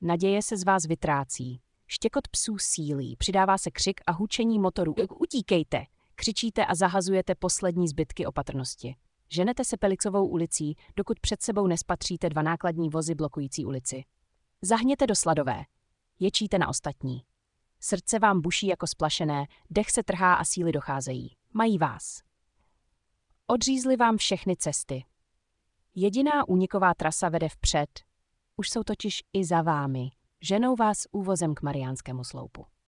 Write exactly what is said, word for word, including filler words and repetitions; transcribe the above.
Naděje se z vás vytrácí. Štěkot psů sílí, přidává se křik a hučení motorů. Utíkejte! Křičíte a zahazujete poslední zbytky opatrnosti. Ženete se Pelixovou ulicí, dokud před sebou nespatříte dva nákladní vozy blokující ulici. Zahněte do Sladové. Ječíte na ostatní. Srdce vám buší jako splašené, dech se trhá a síly docházejí. Mají vás. Odřízli vám všechny cesty. Jediná úniková trasa vede vpřed. Už jsou totiž i za vámi. Ženou vás úvozem k Mariánskému sloupu.